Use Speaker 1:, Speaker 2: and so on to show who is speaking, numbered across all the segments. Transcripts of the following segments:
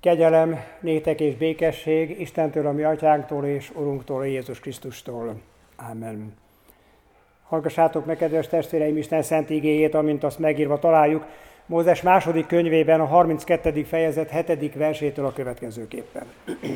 Speaker 1: Kegyelem, néktek és békesség Istentől, a mi atyánktól és Urunktól, Jézus Krisztustól. Ámen. Hallgassátok meg, kedves testvéreim, Isten szent igéjét, amint azt megírva találjuk Mózes második könyvében, a 32. fejezet 7. versétől a következőképpen.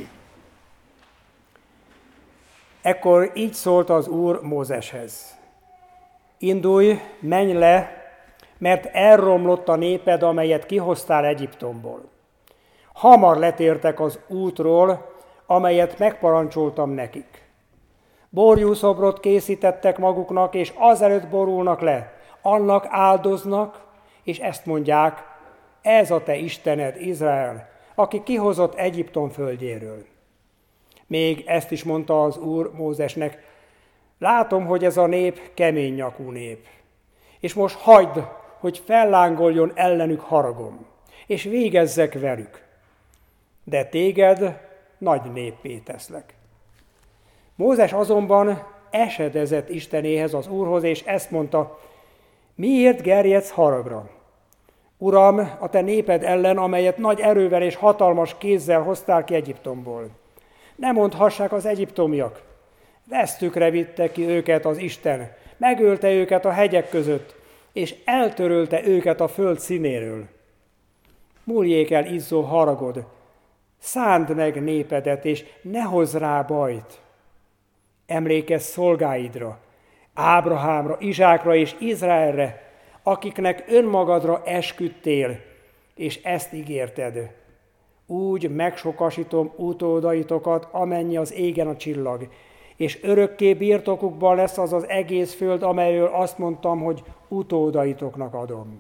Speaker 1: Ekkor így szólt az Úr Mózeshez: Indulj, menj le, mert elromlott a néped, amelyet kihoztál Egyiptomból. Hamar letértek az útról, amelyet megparancsoltam nekik. Borjúszobrot készítettek maguknak, és azelőtt borulnak le, annak áldoznak, és ezt mondják: ez a te Istened, Izrael, aki kihozott Egyiptom földjéről. Még ezt is mondta az Úr Mózesnek: látom, hogy ez a nép kemény nyakú nép, és most hagyd, hogy fellángoljon ellenük haragom, és végezzek velük. De téged nagy néppé teszlek. Mózes azonban esedezett Istenéhez, az Úrhoz, és ezt mondta: miért gerjedsz haragra? Uram, a te néped ellen, amelyet nagy erővel és hatalmas kézzel hoztál ki Egyiptomból. Ne mondhassák az egyiptomiak: vesztükre vitte ki őket az Isten, megölte őket a hegyek között, és eltörölte őket a föld színéről. Múljék el izzó haragod, szánd meg népedet, és ne hozz rá bajt. Emlékezz szolgáidra, Ábrahámra, Izsákra és Izraelre, akiknek önmagadra esküdtél, és ezt ígérted: úgy megsokasítom utódaitokat, amennyi az égen a csillag, és örökké birtokukban lesz az az egész föld, amelyről azt mondtam, hogy utódaitoknak adom.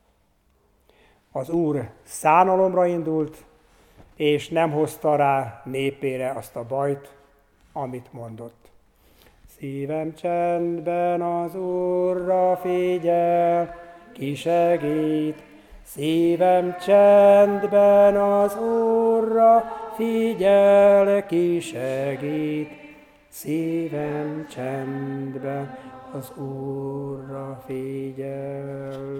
Speaker 1: Az Úr szánalomra indult, és nem hozta rá népére azt a bajt, amit mondott. Szívem csendben az Úrra figyel, ki segít. Szívem csendben az Úrra figyel, ki segít. Szívem csendben az Úrra figyel.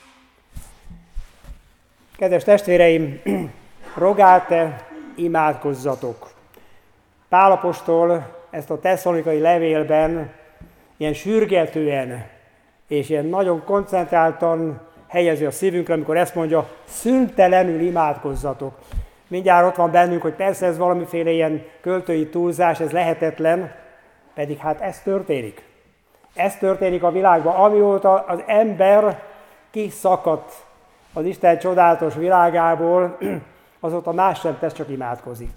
Speaker 1: Kedves testvéreim, rogáte, imádkozzatok. Pál apostol ezt a tesszalonikai levélben ilyen sürgetően és ilyen nagyon koncentráltan helyezi a szívünkre, amikor ezt mondja: szüntelenül imádkozzatok. Mindjárt ott van bennünk, hogy persze ez valamiféle ilyen költői túlzás, ez lehetetlen, pedig hát ez történik. Ez történik a világban, amióta az ember kiszakadt az Isten csodálatos világából, azóta más sem tesz, csak imádkozik.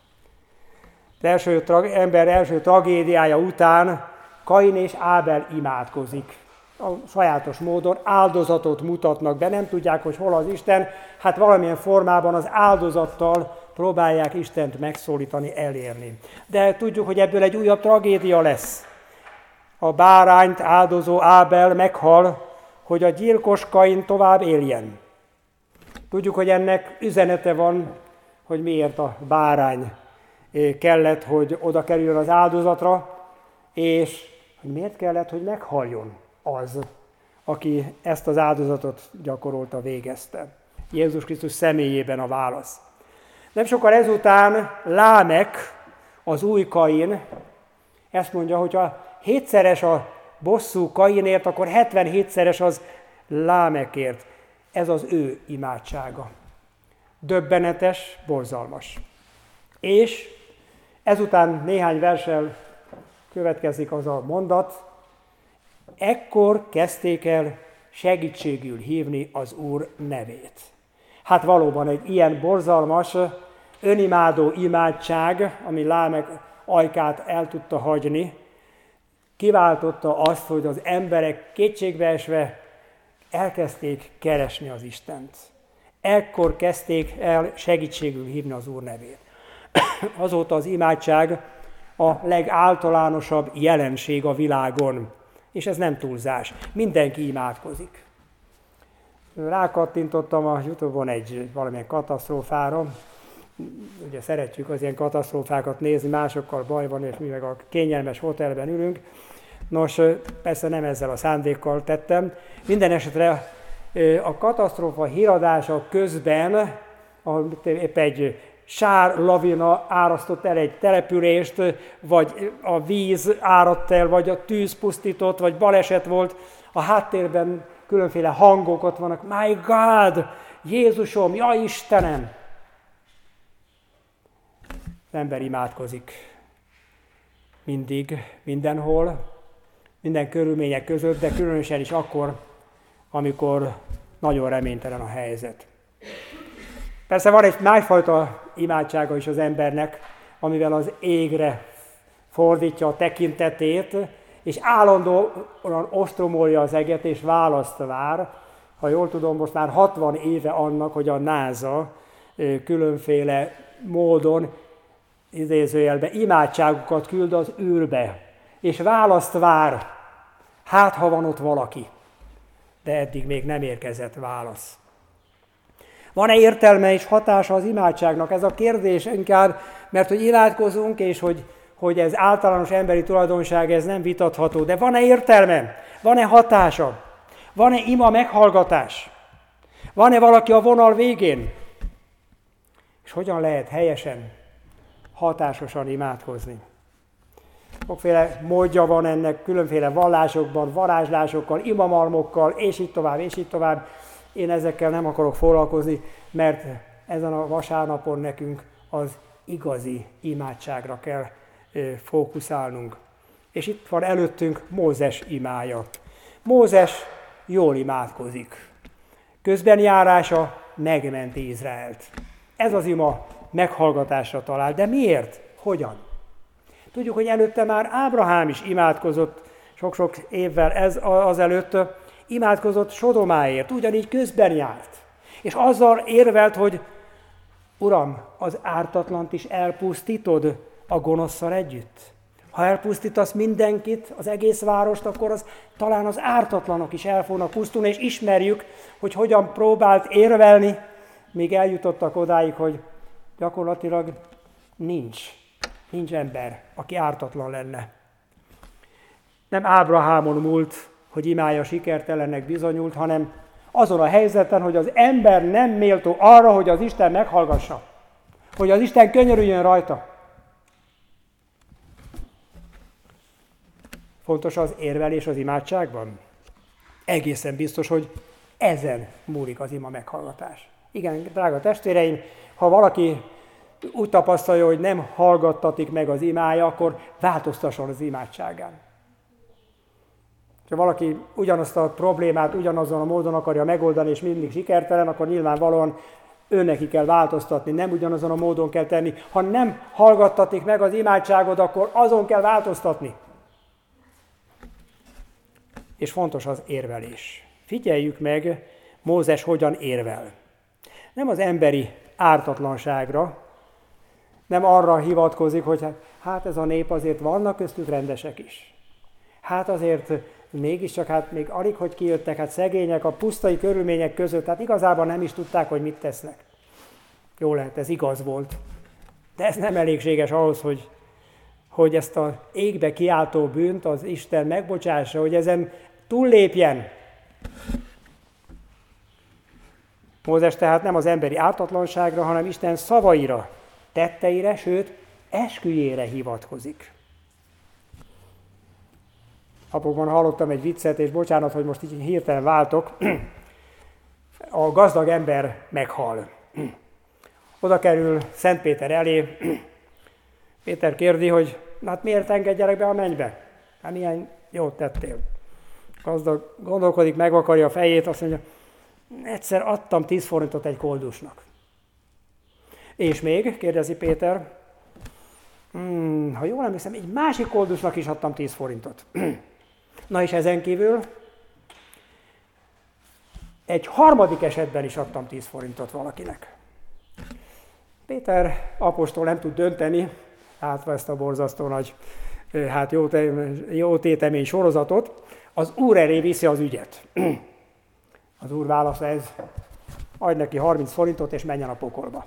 Speaker 1: Az ember első tragédiája után Kain és Ábel imádkozik. A sajátos módon áldozatot mutatnak be, nem tudják, hogy hol az Isten, hát valamilyen formában az áldozattal próbálják Istent megszólítani, elérni. De tudjuk, hogy ebből egy újabb tragédia lesz. A bárányt áldozó Ábel meghal, hogy a gyilkos Kain tovább éljen. Tudjuk, hogy ennek üzenete van, hogy miért a bárány kellett, hogy oda kerüljön az áldozatra, és hogy miért kellett, hogy meghaljon az, aki ezt az áldozatot gyakorolta, végezte. Jézus Krisztus személyében a válasz. Nem sokkal ezután Lámek, az új Kain, ezt mondja, hogy ha 7-szeres a bosszú Kainért, akkor 77-szeres az Lámekért. Ez az ő imádsága. Döbbenetes, borzalmas. És ezután néhány verssel következik az a mondat: ekkor kezdték el segítségül hívni az Úr nevét. Hát valóban egy ilyen borzalmas, önimádó imádság, ami Lámek ajkát el tudta hagyni, kiváltotta azt, hogy az emberek kétségbeesve elkezdték keresni az Istent. Ekkor kezdték el segítségül hívni az Úr nevét. Azóta az imádság a legáltalánosabb jelenség a világon, és ez nem túlzás. Mindenki imádkozik. Rákattintottam a YouTube-on valamilyen katasztrófára. Ugye szeretjük az ilyen katasztrófákat nézni, másokkal baj van, és mi meg a kényelmes hotelben ülünk. Nos, persze nem ezzel a szándékkal tettem. Minden esetre a katasztrófa híradása közben épp egy sárlavina árasztott el egy települést, vagy a víz áradt el, vagy a tűz pusztított, vagy baleset volt, a háttérben különféle hangok ott vannak. My God! Jézusom, ja Istenem! Az ember imádkozik mindig, mindenhol, minden körülmények között, de különösen is akkor, amikor nagyon reménytelen a helyzet. Persze van egy másfajta imádsága is az embernek, amivel az égre fordítja a tekintetét, és állandóan ostromolja az eget, és választ vár. Ha jól tudom, most már 60 éve annak, hogy a NASA különféle módon, idézőjelben, imádságokat küld az űrbe, és választ vár. Hát, ha van ott valaki. De eddig még nem érkezett válasz. Van-e értelme és hatása az imádságnak? Ez a kérdés inkább, mert hogy imádkozunk, és hogy ez általános emberi tulajdonság, ez nem vitatható. De van-e értelme? Van-e hatása? Van-e ima meghallgatás? Van-e valaki a vonal végén? És hogyan lehet helyesen, hatásosan imádkozni? Sokféle módja van ennek, különféle vallásokban, varázslásokkal, imamalmokkal, és így tovább, és így tovább. Én ezekkel nem akarok foglalkozni, mert ezen a vasárnapon nekünk az igazi imádságra kell fókuszálnunk. És itt van előttünk Mózes imája. Mózes jól imádkozik. Közbenjárása megmenti Izraelt. Ez az ima meghallgatásra talál. De miért? Hogyan? Tudjuk, hogy előtte már Ábrahám is imádkozott sok-sok évvel azelőtt, imádkozott Sodomáért, ugyanígy közben járt. És azzal érvelt, hogy Uram, az ártatlant is elpusztítod a gonoszszal együtt. Ha elpusztítasz mindenkit, az egész várost, akkor talán az ártatlanok is el fognak pusztulni, és ismerjük, hogy hogyan próbált érvelni, míg eljutottak odáig, hogy gyakorlatilag nincs ember, aki ártatlan lenne. Nem Ábrahámon múlt, hogy imája sikertelennek bizonyult, hanem azon a helyzeten, hogy az ember nem méltó arra, hogy az Isten meghallgassa, hogy az Isten könyörüljön rajta. Fontos az érvelés az imádságban? Egészen biztos, hogy ezen múlik az ima meghallgatás. Igen, drága testvéreim, ha valaki úgy tapasztalja, hogy nem hallgattatik meg az imája, akkor változtasson az imádságán. Ha valaki ugyanazt a problémát ugyanazon a módon akarja megoldani, és mindig sikertelen, akkor nyilvánvalóan őneki kell változtatni, nem ugyanazon a módon kell tenni. Ha nem hallgattatik meg az imádságod, akkor azon kell változtatni. És fontos az érvelés. Figyeljük meg, Mózes hogyan érvel. Nem az emberi ártatlanságra, nem arra hivatkozik, hogy hát ez a nép azért vannak köztük rendesek is. Hát azért mégiscsak, még alig, hogy kijöttek, szegények a pusztai körülmények között, igazából nem is tudták, hogy mit tesznek. Jó lehet, ez igaz volt. De ez nem elégséges ahhoz, hogy ezt az égbe kiáltó bűnt az Isten megbocsássa, hogy ezen túllépjen. Mózes tehát nem az emberi ártatlanságra, hanem Isten szavaira, tetteire, sőt, esküjére hivatkozik. Napokban hallottam egy viccet, és bocsánat, hogy most így hirtelen váltok. A gazdag ember meghal. Oda kerül Szent Péter elé. Péter kérdi, hogy hát miért engedjelek be a mennybe? Hát milyen jót tettél. Gazdag gondolkodik, megvakarja a fejét, azt mondja, egyszer adtam 10 forintot egy koldusnak. És még, kérdezi Péter, ha jól emlékszem, egy másik koldusnak is adtam 10 forintot. Na és ezen kívül egy harmadik esetben is adtam 10 forintot valakinek. Péter apostol nem tud dönteni, látva ezt a borzasztó nagy jó tétemény sorozatot, az Úr elé viszi az ügyet. Az Úr válasza ez, adj neki 30 forintot és menjen a pokolba.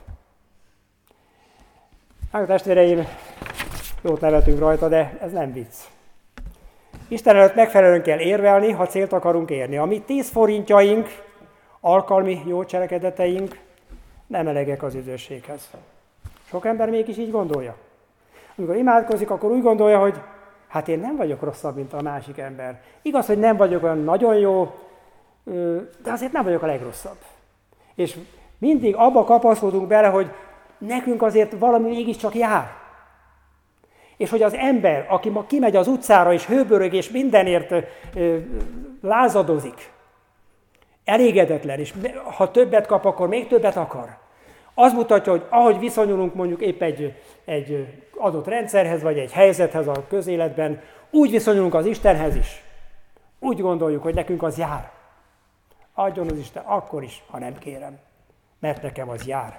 Speaker 1: Hát testvéreim, jót nevetünk rajta, de ez nem vicc. Isten előtt megfelelően kell érvelni, ha célt akarunk érni. A mi 10 forintjaink, alkalmi jó cselekedeteink nem elegek az üdvösséghez. Sok ember mégis így gondolja. Amikor imádkozik, akkor úgy gondolja, hogy hát én nem vagyok rosszabb, mint a másik ember. Igaz, hogy nem vagyok olyan nagyon jó, de azért nem vagyok a legrosszabb. És mindig abba kapaszkodunk bele, hogy nekünk azért valami mégiscsak jár. És hogy az ember, aki ma kimegy az utcára és hőbörög és mindenért lázadozik, elégedetlen, és ha többet kap, akkor még többet akar. Az mutatja, hogy ahogy viszonyulunk mondjuk épp egy adott rendszerhez, vagy egy helyzethez a közéletben, úgy viszonyulunk az Istenhez is. Úgy gondoljuk, hogy nekünk az jár. Adjon az Isten akkor is, ha nem kérem, mert nekem az jár.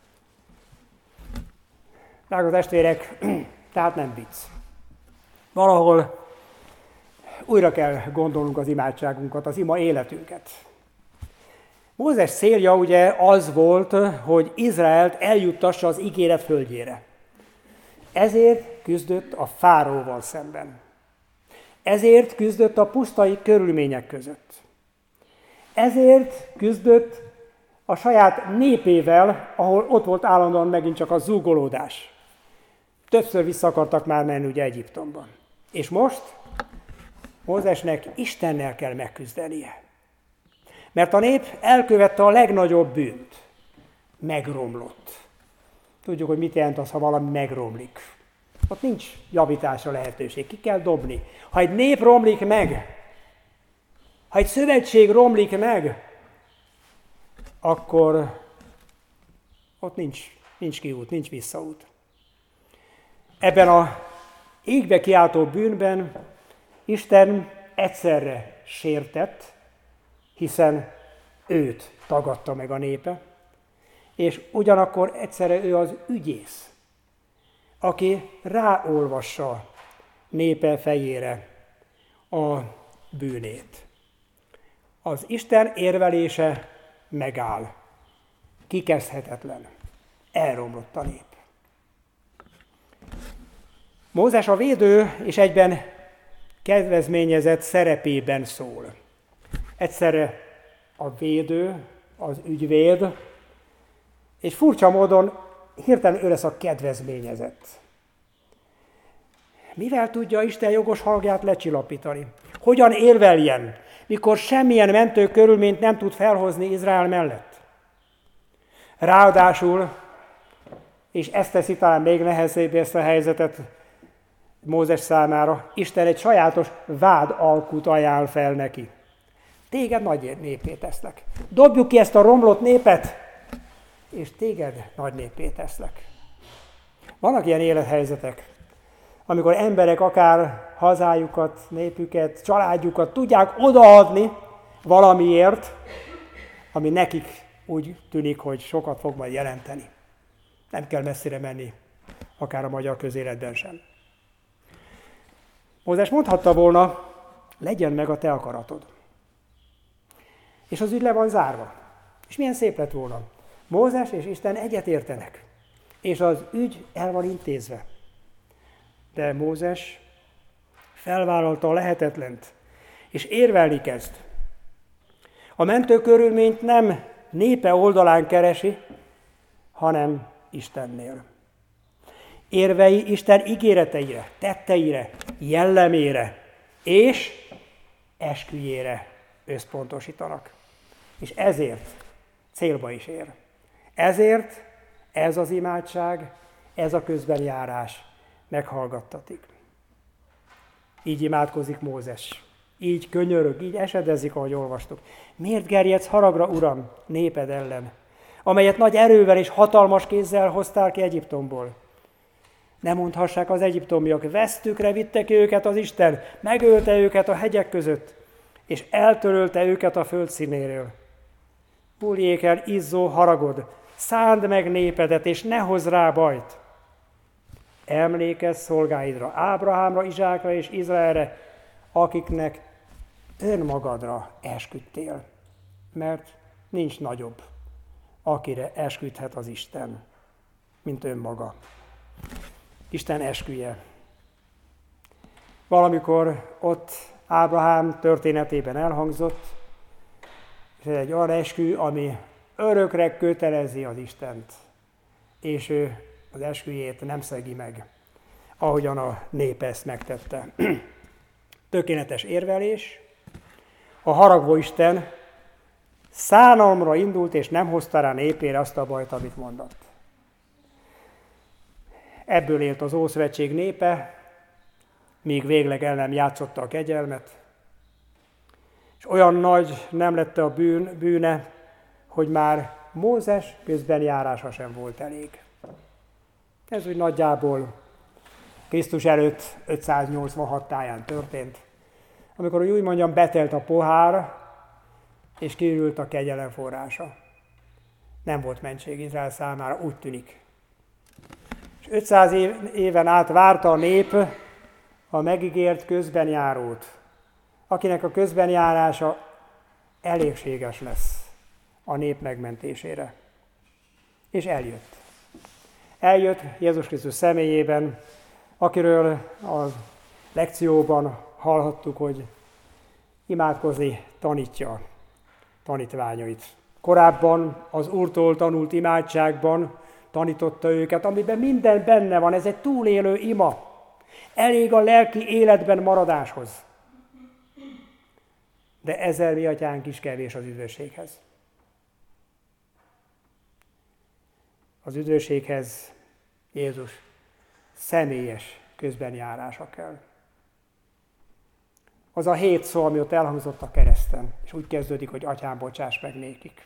Speaker 1: Drága testvérek, tehát nem vicc. Valahol újra kell gondolnunk az imádságunkat, az ima életünket. Mózes célja ugye az volt, hogy Izraelt eljuttassa az ígéret földjére. Ezért küzdött a fáraóval szemben. Ezért küzdött a pusztai körülmények között. Ezért küzdött a saját népével, ahol ott volt állandóan megint csak a zúgolódás. Többször vissza akartak már menni ugye Egyiptomban. És most Mózesnek Istennel kell megküzdenie. Mert a nép elkövette a legnagyobb bűnt. Megromlott. Tudjuk, hogy mit jelent az, ha valami megromlik. Ott nincs javításra lehetőség, ki kell dobni. Ha egy nép romlik meg, ha egy szövetség romlik meg, akkor ott nincs kiút, nincs visszaút. Ebben a égbe kiáltó bűnben Isten egyszerre sértett, hiszen őt tagadta meg a népe, és ugyanakkor egyszerre ő az ügyész, aki ráolvassa népe fejére a bűnét. Az Isten érvelése megáll. Kikezdhetetlen. Elromlott a nép. Mózes a védő és egyben kedvezményezett szerepében szól. Egyszerre a védő, az ügyvéd, és furcsa módon hirtelen ő lesz a kedvezményezett. Mivel tudja Isten jogos hangját lecsillapítani? Hogyan érveljen, mikor semmilyen mentő körülményt nem tud felhozni Izrael mellett? Ráadásul, és ezt teszi talán még nehezebbé ezt a helyzetet Mózes számára, Isten egy sajátos vádalkut ajánl fel neki. Téged nagy népé teszlek. Dobjuk ki ezt a romlott népet, és téged nagy népé teszlek. Vannak ilyen élethelyzetek, amikor emberek akár hazájukat, népüket, családjukat tudják odaadni valamiért, ami nekik úgy tűnik, hogy sokat fog majd jelenteni. Nem kell messzire menni, akár a magyar közéletben sem. Mózes mondhatta volna, legyen meg a te akaratod. És az ügy le van zárva. És milyen szép lett volna. Mózes és Isten egyetértenek. És az ügy el van intézve. De Mózes felvállalta a lehetetlent, és érvelni kezd. A mentő körülményt nem népe oldalán keresi, hanem Istennél. Érvei Isten ígéreteire, tetteire, jellemére és esküjére összpontosítanak. És ezért célba is ér. Ezért ez az imádság, ez a közbenjárás meghallgattatik. Így imádkozik Mózes. Így könyörög, így esedezik, ahogy olvastuk. Miért gerjedsz haragra, Uram, néped ellen, amelyet nagy erővel és hatalmas kézzel hoztál ki Egyiptomból? Ne mondhassák az egyiptomiak, vesztükre vitte ki őket az Isten, megölte őket a hegyek között, és eltörölte őket a föld színéről. Múljék el izzó haragod, szánd meg népedet, és ne hozz rá bajt. Emlékezz szolgáidra, Ábrahámra, Izsákra és Izraelre, akiknek önmagadra esküdtél, mert nincs nagyobb, akire esküdhet az Isten, mint önmaga. Isten esküje. Valamikor ott Ábrahám történetében elhangzott, és ez egy olyan eskü, ami örökre kötelezi az Istent, és ő az esküjét nem szegi meg, ahogyan a nép ezt megtette. Tökéletes érvelés. A haragvó Isten szánalomra indult, és nem hozta rá népére azt a bajt, amit mondott. Ebből élt az Ószövetség népe, míg végleg el nem játszotta a kegyelmet, és olyan nagy nem lett a bűne, hogy már Mózes közbenjárása sem volt elég. Ez úgy nagyjából Krisztus előtt 586 táján történt, amikor úgy mondjam, betelt a pohár, és kiürült a kegyelem forrása. Nem volt mentség Izrael számára, úgy tűnik. És 500 éven át várta a nép a megígért közbenjárót, akinek a közbenjárása elégséges lesz a nép megmentésére. És eljött. Eljött Jézus Krisztus személyében, akiről a lekcióban hallhattuk, hogy imádkozni tanítja tanítványait. Korábban az Úrtól tanult imádságban tanította őket, amiben minden benne van, ez egy túlélő ima. Elég a lelki életben maradáshoz. De ezzel mi atyánk is kevés az üdvösséghez. Az üdvösséghez Jézus személyes közbenjárása kell. Az a 7 szó, ami ott elhangzott a kereszten, és úgy kezdődik, hogy Atyám, bocsáss meg nékik.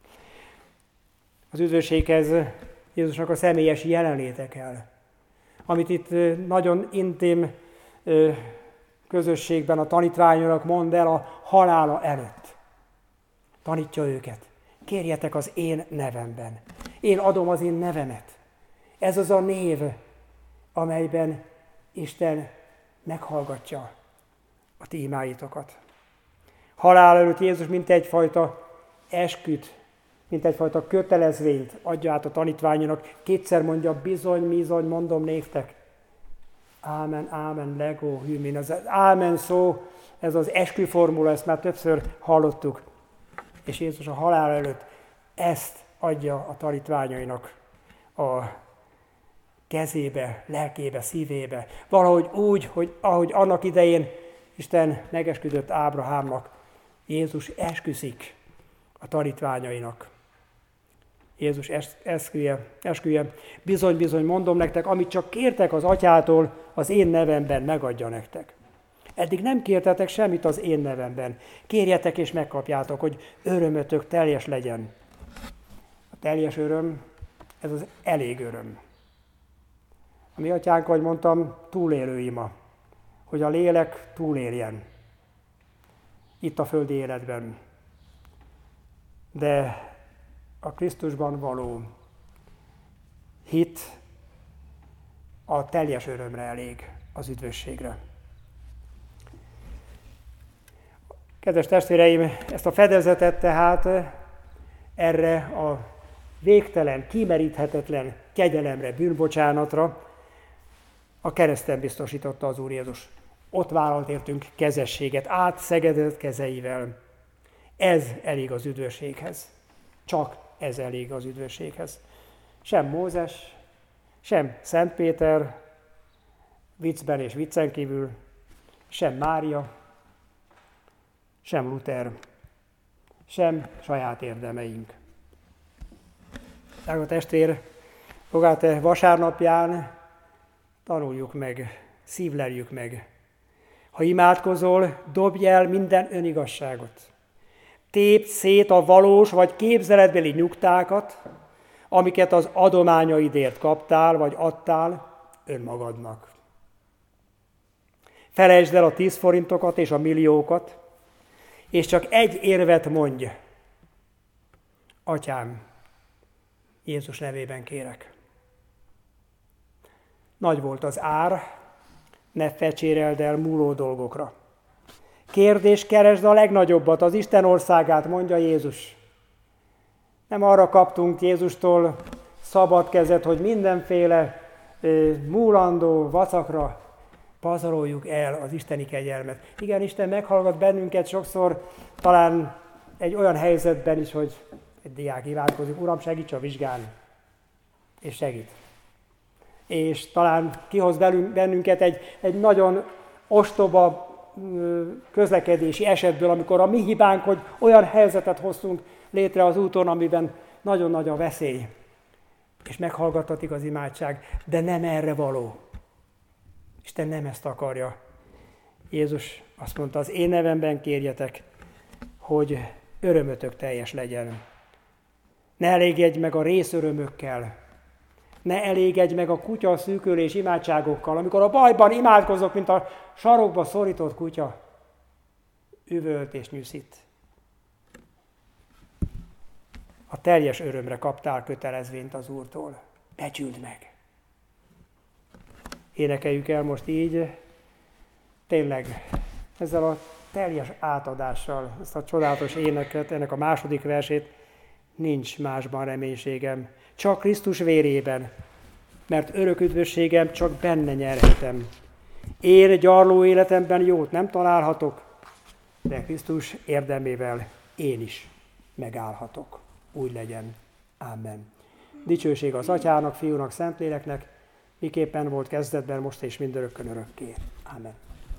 Speaker 1: Az üdvösséghez Jézusnak a személyes jelenléte kell, amit itt nagyon intim közösségben a tanítványoknak mond el a halála előtt. Tanítja őket. Kérjetek az én nevemben. Én adom az én nevemet. Ez az a név, amelyben Isten meghallgatja a ti imáitokat. Halál előtt Jézus mint egyfajta esküt, mint egyfajta kötelezvényt adja át a tanítványoknak. Kétszer mondja, bizony, mondom néktek. Ámen, ámen, legó, hűmin. Az ámen szó, ez az esküformula, ezt már többször hallottuk. És Jézus a halál előtt ezt adja a tanítványainak a kezébe, lelkébe, szívébe. Valahogy úgy, hogy ahogy annak idején Isten megesküdött Ábrahámnak, Jézus esküszik a tanítványainak. Jézus esküje, bizony, mondom nektek, amit csak kértek az atyától, az én nevemben megadja nektek. Eddig nem kértetek semmit az én nevemben. Kérjetek és megkapjátok, hogy örömötök teljes legyen. A teljes öröm, ez az elég öröm. A mi atyánk, ahogy mondtam, túlélő ima, hogy a lélek túléljen itt a földi életben. De a Krisztusban való hit a teljes örömre elég, az üdvösségre. Kedves testvéreim, ezt a fedezetet tehát erre a végtelen, kimeríthetetlen kegyelemre, bűnbocsánatra a kereszten biztosította az Úr Jézus. Ott vállalt értünk kezességet, átszegedett kezeivel. Ez elég az üdvösséghez. Csak ez elég az üdvösséghez. Sem Mózes, sem Szent Péter, viccben és viccen kívül, sem Mária, sem Luther, sem saját érdemeink. Drága testvér, Rogate vasárnapján tanuljuk meg, szívleljük meg. Ha imádkozol, dobj el minden önigazságot. Tépd szét a valós vagy képzeletbeli nyugtákat, amiket az adományaidért kaptál vagy adtál önmagadnak. Felejtsd el a 10 forintokat és a milliókat, és csak egy érvet mondj. Atyám, Jézus nevében kérek. Nagy volt az ár, ne fecséreld el múló dolgokra. Kérd és keresd a legnagyobbat, az Isten országát, mondja Jézus. Nem arra kaptunk Jézustól szabad kezet, hogy mindenféle múlandó vacakra pazaroljuk el az isteni kegyelmet. Igen, Isten meghallgat bennünket sokszor, talán egy olyan helyzetben is, hogy Egy diák imádkozik, Uram, segíts a vizsgán, és segít. És talán kihoz bennünket egy nagyon ostoba közlekedési esetből, amikor a mi hibánk, hogy olyan helyzetet hoztunk létre az úton, amiben nagyon nagy a veszély. És meghallgattatik az imádság, de nem erre való. Isten nem ezt akarja. Jézus azt mondta, az én nevemben kérjetek, hogy örömötök teljes legyen. Ne elégedj meg a részörömökkel. Ne elégedj meg a kutya szűkölés imádságokkal. Amikor a bajban imádkozok, mint a sarokba szorított kutya, üvölt és nyűszít. A teljes örömre kaptál kötelezvényt az Úrtól. Becsüld meg. Énekeljük el most így, tényleg ezzel a teljes átadással, ezt a csodálatos éneket, ennek a második versét, nincs másban reménységem, csak Krisztus vérében, mert örök üdvösségem csak benne nyerhetem. Én gyarló életemben jót nem találhatok, de Krisztus érdemével én is megállhatok. Úgy legyen. Amen. Dicsőség az Atyának, Fiúnak, Szentléleknek, miképpen volt kezdetben, most és mindörökkön örökké. Amen.